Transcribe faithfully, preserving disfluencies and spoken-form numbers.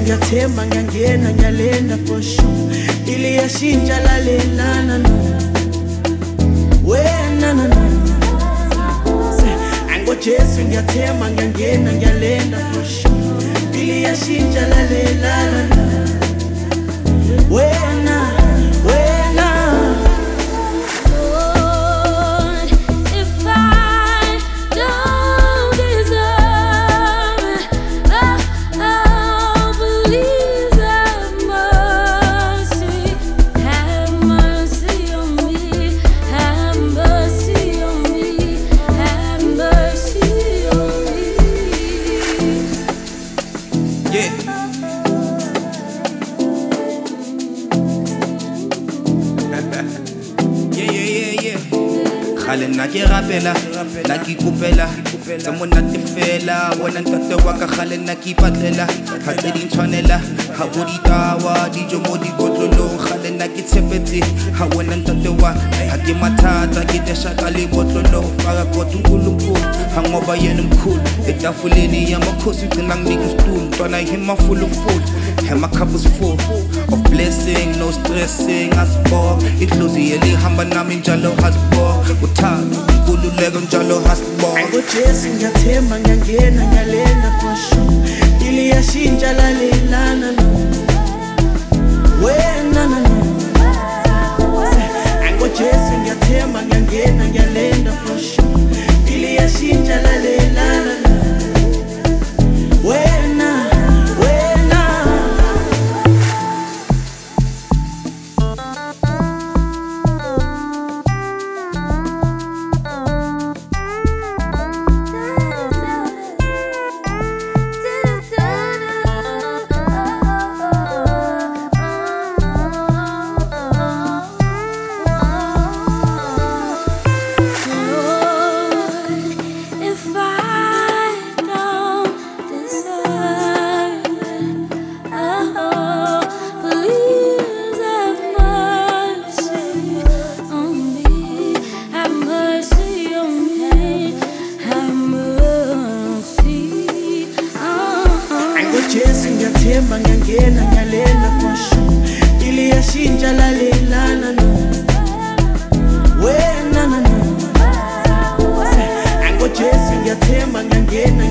ngiyathemba ngiyangena ngiyalenda for sure ili yashintsha lalelana no wena na no ango Jesu ngiyathemba ngiyangena ngiyalenda for sure ili yashintsha lalelana no wena wena. Khale nna ke rapela nna ke ikopela tsa monate fela wena ntate wa ka khale nna ke ipatlela ha tse di ntshwanela ha bo ditawa dijo mo dibotlolong khale nna ke tshepetse ha wena ntate wa ha ke mathata ke desha ka le botlolong faka kodwa uNkulunkulu ha ngoba yena mkhulu etafuleni yamakhosi ugcina nginika isitulo ntwana hima full of full and my cup is full of blessing no stressing asbo idlozi elihamba nami njalo hasbo uthando ukululeko njalo hasbo ango Jesu ngiyathemba ngiyangena ngiyalenda for sure ili yashintsha lalelana no wena na no ango Jesu ngiyathemba ngiyangena ngiyalenda for sure ili yashintsha lalelana no wena wena. Jesu ngiyathemba ngiyangena ngiyalenda for sure ili yashintsha lalelana no wena na no ango Jesu ngiyathemba ngiyangena